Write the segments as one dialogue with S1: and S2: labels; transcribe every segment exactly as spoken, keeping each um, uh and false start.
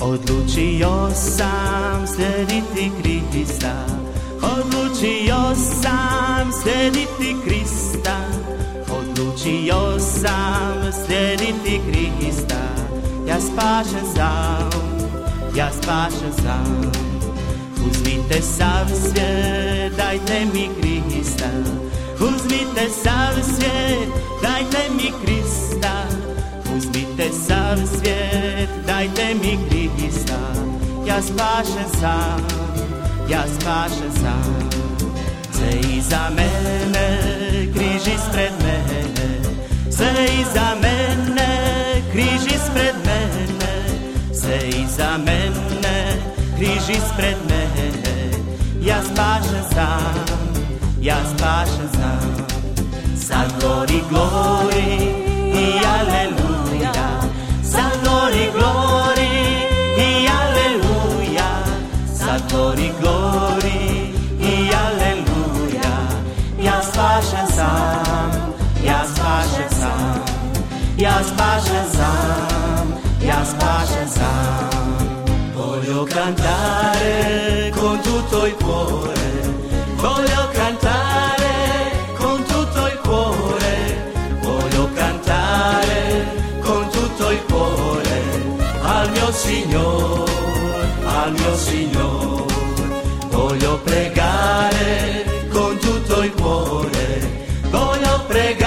S1: Odlučio sam slijediti Krista, odlučio sam slijediti Krista, odlučio sam slijediti Krista. Ja spašen sam, ja spašen sam. Uzmite sav svijet, dajte mi Krista. Uzmite sav svijet, dajte mi Krista. Uzmite sav svijet, dajte mi Krista. Ja spašen sam, ja spašen sam. Se iza mene, križ ispred mene. Se iza mene, križ ispred mene. Se iza mene, križ ispred mene. Ja spašen sam, ja spašen sam. Sad glori, glori i aleluja. Sad glori, glori i aleluja. Sad glori, glori i aleluja. Ja spašen sam, ja spašen sam. Ja spašen sam, ja spašen sam. Voglio cantare con tutto il cuore. Voglio cantare con tutto il cuore. Voglio cantare con tutto il cuore al mio Signore, al mio Signore. Voglio pregare con tutto il cuore. Voglio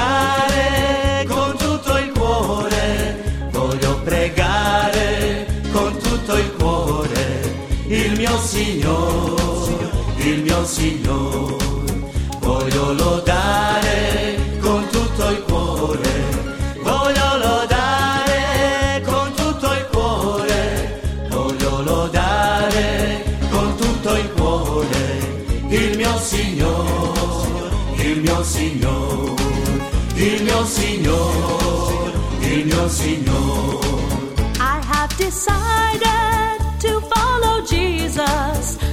S1: pregare con tutto il cuore. Voglio pregare con tutto il cuore il mio Signore, il mio Signore. Voglio lodare con tutto il cuore. Voglio lodare con tutto il cuore. Voglio lodare con tutto il cuore il mio Signore, il mio Signore, il mio Signore, il mio Signore.
S2: I have decided to follow Jesus.